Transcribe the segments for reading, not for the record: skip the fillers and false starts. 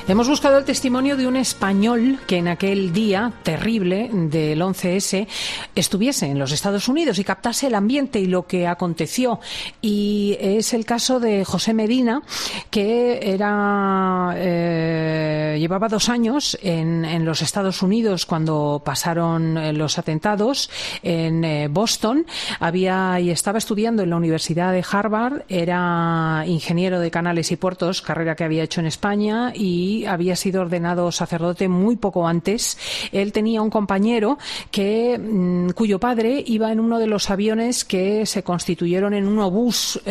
Hemos buscado el testimonio de un español que en aquel día terrible del 11S estuviese en los Estados Unidos y captase el ambiente y lo que aconteció. Y es el caso de José Medina, que llevaba 2 años en los Estados Unidos cuando pasaron los atentados en Boston. Y estaba estudiando en la Universidad de Harvard, era ingeniero de canales y puertos, carrera que había hecho en España, y había sido ordenado sacerdote muy poco antes. Él tenía un compañero cuyo padre iba en uno de los aviones que se constituyeron en un obús,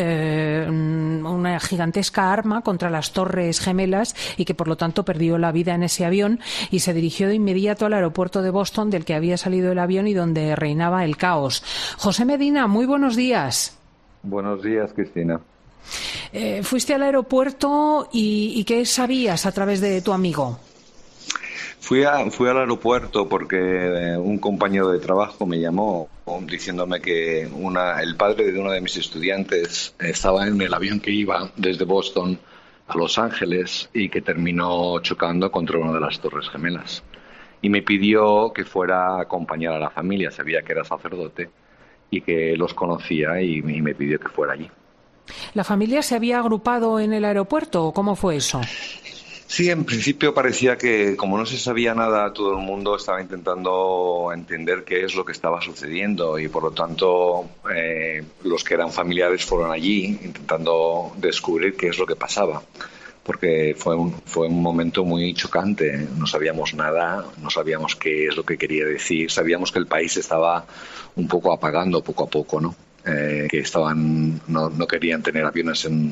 una gigantesca arma contra las Torres Gemelas, y que por lo tanto perdió la vida en ese avión y se dirigió de inmediato al aeropuerto de Boston, del que había salido el avión y donde reinaba el caos. José Medina, muy buenos días. Buenos días, Cristina. Fuiste al aeropuerto y ¿qué sabías a través de tu amigo? Fui al aeropuerto porque un compañero de trabajo me llamó diciéndome que el padre de uno de mis estudiantes estaba en el avión que iba desde Boston a Los Ángeles y que terminó chocando contra una de las Torres Gemelas. Y me pidió que fuera a acompañar a la familia. Sabía que era sacerdote y que los conocía y me pidió que fuera allí. ¿La familia se había agrupado en el aeropuerto o cómo fue eso? Sí, en principio parecía que, como no se sabía nada, todo el mundo estaba intentando entender qué es lo que estaba sucediendo y, por lo tanto, los que eran familiares fueron allí intentando descubrir qué es lo que pasaba. Porque fue un momento muy chocante. No sabíamos nada, no sabíamos qué es lo que quería decir. Sabíamos que el país estaba un poco apagando poco a poco, ¿no? Que no querían tener aviones en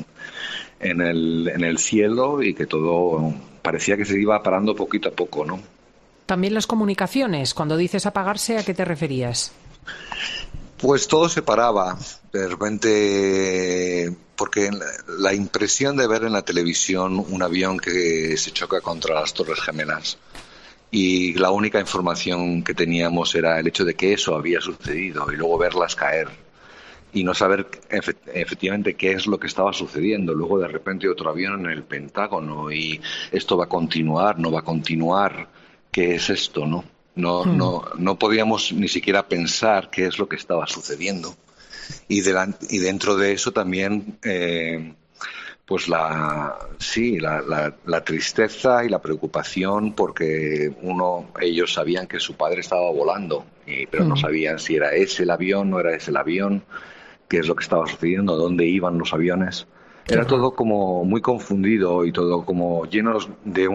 el cielo y que todo parecía que se iba parando poquito a poco, ¿no? También las comunicaciones. Cuando dices apagarse, ¿a qué te referías? Pues todo se paraba de repente, porque la impresión de ver en la televisión un avión que se choca contra las Torres Gemelas y la única información que teníamos era el hecho de que eso había sucedido y luego verlas caer y no saber efectivamente qué es lo que estaba sucediendo. Luego de repente otro avión en el Pentágono y esto va a continuar, no va a continuar, ¿qué es esto, no? No podíamos ni siquiera pensar qué es lo que estaba sucediendo. Y dentro de eso también pues la tristeza y la preocupación, porque ellos sabían que su padre estaba volando, pero no sabían si era ese el avión, no era ese el avión, qué es lo que estaba sucediendo, dónde iban los aviones. Era todo como muy confundido y todo como lleno de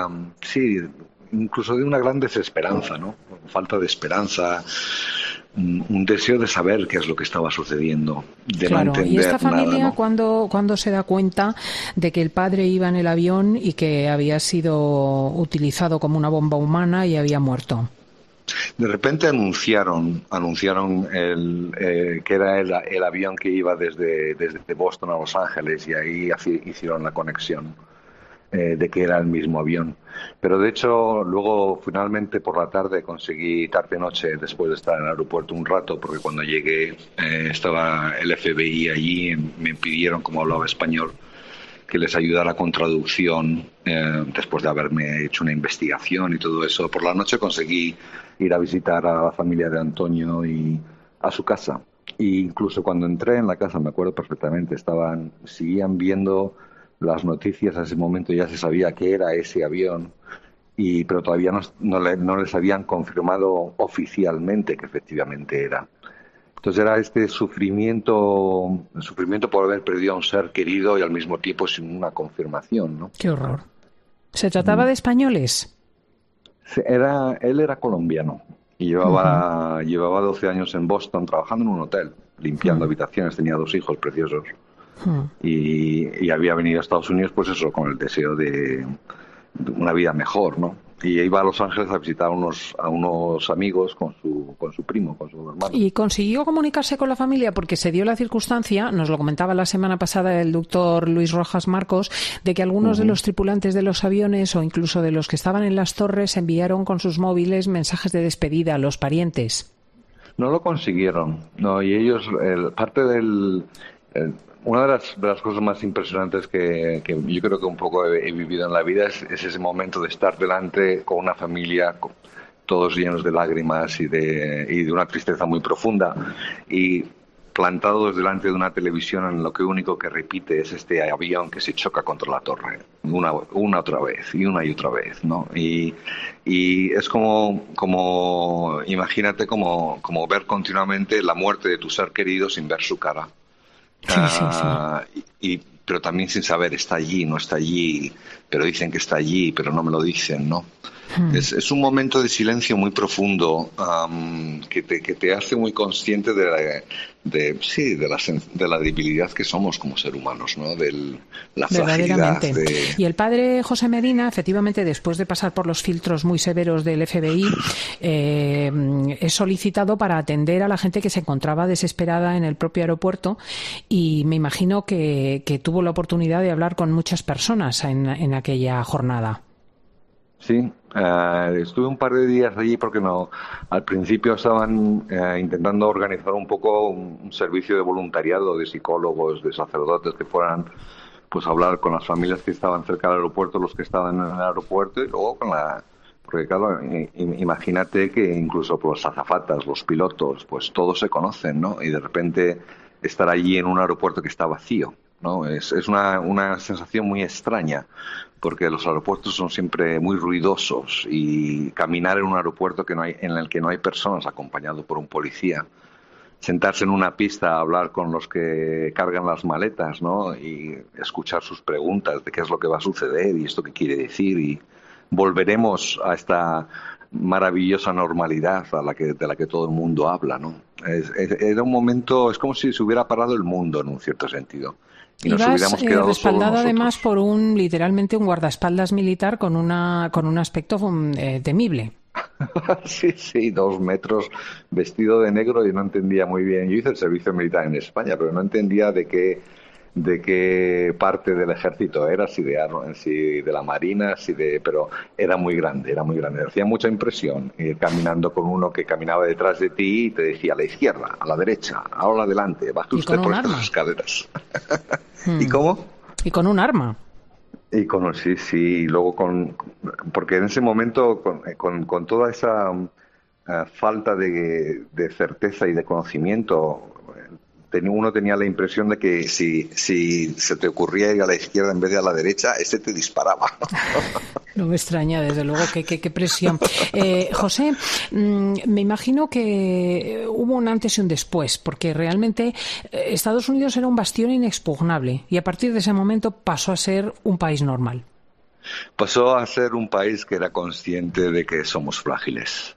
incluso de una gran desesperanza, ¿no? Falta de esperanza, un deseo de saber qué es lo que estaba sucediendo, de no entender. ¿Y esta familia nada, ¿no? cuándo se da cuenta de que el padre iba en el avión y que había sido utilizado como una bomba humana y había muerto? De repente anunciaron que era el avión que iba desde Boston a Los Ángeles, y ahí hicieron la conexión de que era el mismo avión. Pero de hecho luego finalmente por la tarde conseguí, tarde-noche, después de estar en el aeropuerto un rato, porque cuando llegué estaba el FBI allí, me pidieron, como hablaba español, que les ayudara con traducción después de haberme hecho una investigación y todo eso. Por la noche conseguí ir a visitar a la familia de Antonio y a su casa. E incluso cuando entré en la casa, me acuerdo perfectamente, seguían viendo las noticias. A ese momento ya se sabía que era ese avión, pero todavía no les habían confirmado oficialmente que efectivamente era. Entonces era este sufrimiento por haber perdido a un ser querido y al mismo tiempo sin una confirmación, ¿no? ¡Qué horror! ¿Se trataba de españoles? Él era colombiano y llevaba 12 años en Boston trabajando en un hotel, limpiando habitaciones. Tenía 2 hijos preciosos. Y había venido a Estados Unidos, pues eso, con el deseo de una vida mejor, ¿no? Y iba a Los Ángeles a visitar a unos amigos con su primo, con su hermano. ¿Y consiguió comunicarse con la familia? Porque se dio la circunstancia, nos lo comentaba la semana pasada el doctor Luis Rojas Marcos, de que algunos de los tripulantes de los aviones o incluso de los que estaban en las torres enviaron con sus móviles mensajes de despedida a los parientes. No lo consiguieron, no, y ellos, parte del Eh, una de las cosas más impresionantes que yo creo que un poco he vivido en la vida es ese momento de estar delante con una familia, todos llenos de lágrimas y de una tristeza muy profunda, y plantados delante de una televisión en lo que único que repite es este avión que se choca contra la torre, una otra vez y una y otra vez, ¿no? Y es como imagínate como ver continuamente la muerte de tu ser querido sin ver su cara. Sí, sí, sí. Pero también sin saber, está allí, no está allí, pero dicen que está allí, pero no me lo dicen, ¿no? Hmm. Es un momento de silencio muy profundo, que te hace muy consciente sí, de la debilidad que somos como seres humanos, ¿no? De la fragilidad Verdaderamente. de... Y el padre José Medina, efectivamente, después de pasar por los filtros muy severos del FBI, es solicitado para atender a la gente que se encontraba desesperada en el propio aeropuerto, y me imagino que tuvo la oportunidad de hablar con muchas personas en aquella jornada. Sí, estuve un par de días allí porque no, al principio estaban intentando organizar un poco un servicio de voluntariado de psicólogos, de sacerdotes que fueran pues a hablar con las familias que estaban cerca del aeropuerto, los que estaban en el aeropuerto y luego con la... Porque claro, imagínate que incluso los azafatas, los pilotos, pues todos se conocen, ¿no? Y de repente estar allí en un aeropuerto que está vacío, ¿no? Es una sensación muy extraña porque los aeropuertos son siempre muy ruidosos y caminar en un aeropuerto en el que no hay personas acompañado por un policía, sentarse en una pista a hablar con los que cargan las maletas, ¿no? Y escuchar sus preguntas de qué es lo que va a suceder y esto qué quiere decir y volveremos a esta maravillosa normalidad de la que todo el mundo habla, ¿no? Era un momento, es como si se hubiera parado el mundo en un cierto sentido y nos Ibas hubiéramos quedado solo respaldado además nosotros. por literalmente un guardaespaldas militar con un aspecto temible. Sí, sí, 2 metros vestido de negro y no entendía muy bien. Yo hice el servicio militar en España, pero no entendía de qué parte del ejército era, si de la marina, pero era muy grande, era muy grande. Hacía mucha impresión ir caminando con uno que caminaba detrás de ti y te decía a la izquierda, a la derecha, ahora adelante, baje Y usted con por un estas arma. escaleras. ¿Y Hmm. cómo? Y con un arma. Sí, sí, y luego porque en ese momento, con toda esa falta de certeza y de conocimiento, uno tenía la impresión de que si se te ocurría ir a la izquierda en vez de a la derecha, ese te disparaba. No me extraña, desde luego, qué presión. José, me imagino que hubo un antes y un después, porque realmente Estados Unidos era un bastión inexpugnable y a partir de ese momento pasó a ser un país normal. Pasó a ser un país que era consciente de que somos frágiles.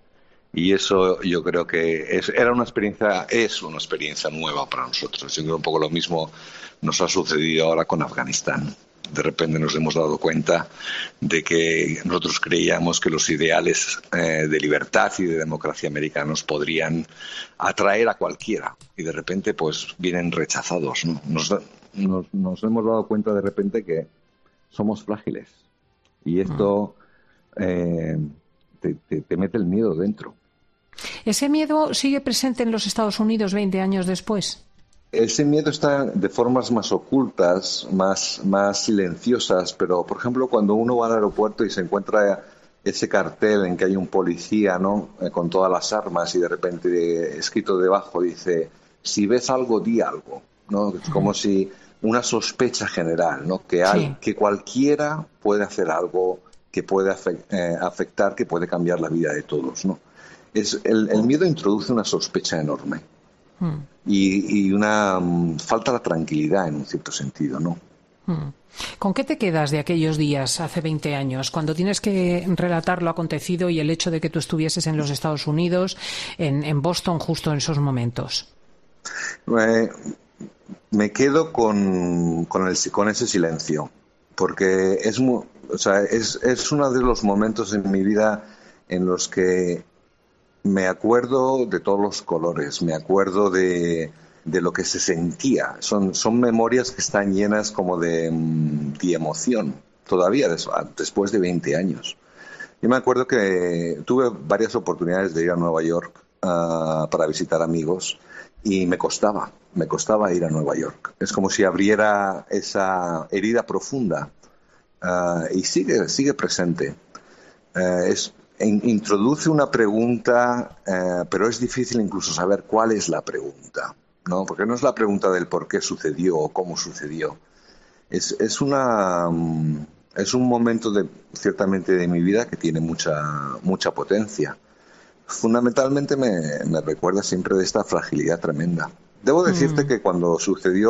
Y eso yo creo que es una experiencia nueva para nosotros. Yo creo que un poco lo mismo nos ha sucedido ahora con Afganistán. De repente nos hemos dado cuenta de que nosotros creíamos que los ideales de libertad y de democracia americanos podrían atraer a cualquiera y de repente pues vienen rechazados, ¿no? Nos hemos dado cuenta de repente que somos frágiles y Mm. esto te mete el miedo dentro. ¿Ese miedo sigue presente en los Estados Unidos 20 años después? Ese miedo está de formas más ocultas, más silenciosas, pero por ejemplo cuando uno va al aeropuerto y se encuentra ese cartel en que hay un policía, ¿no? Con todas las armas y de repente escrito debajo dice, si ves algo, di algo, ¿no? Es como si una sospecha general, ¿no? Sí. Que cualquiera puede hacer algo que puede afectar, que puede cambiar la vida de todos, ¿no? El miedo introduce una sospecha enorme Mm. y una falta de tranquilidad en un cierto sentido, ¿no? Mm. ¿Con qué te quedas de aquellos días hace 20 años, cuando tienes que relatar lo acontecido y el hecho de que tú estuvieses en los Estados Unidos, en Boston, justo en esos momentos? Eh, Me quedo con ese silencio, porque o sea, es uno de los momentos en mi vida en los que me acuerdo de todos los colores, me acuerdo de lo que se sentía. Son memorias que están llenas como de emoción, todavía después de 20 años. Yo me acuerdo que tuve varias oportunidades de ir a Nueva York para visitar amigos y me costaba ir a Nueva York. Es como si abriera esa herida profunda, y sigue presente. Introduce una pregunta, pero es difícil incluso saber cuál es la pregunta, ¿no? Porque no es la pregunta del por qué sucedió o cómo sucedió. Es un momento ciertamente de mi vida que tiene mucha potencia. Fundamentalmente me recuerda siempre de esta fragilidad tremenda. Debo decirte que cuando sucedió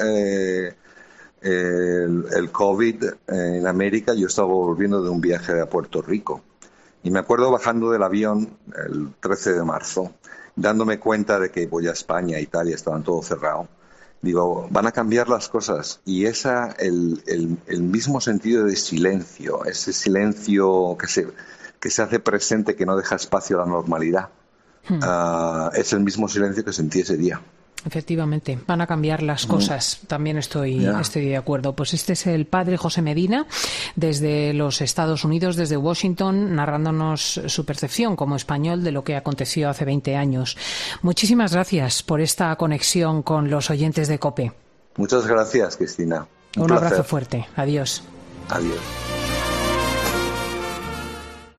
el COVID en América, yo estaba volviendo de un viaje a Puerto Rico. Y me acuerdo bajando del avión el 13 de marzo, dándome cuenta de que voy a España, Italia, estaban todo cerrado. Digo, van a cambiar las cosas. Y el mismo sentido de silencio, ese silencio que se hace presente, que no deja espacio a la normalidad, es el mismo silencio que sentí ese día. Efectivamente, van a cambiar las cosas. También estoy de acuerdo. Pues este es el padre José Medina, desde los Estados Unidos, desde Washington, narrándonos su percepción como español de lo que aconteció hace 20 años. Muchísimas gracias por esta conexión con los oyentes de COPE. Muchas gracias, Cristina. Un abrazo fuerte. Adiós. Adiós.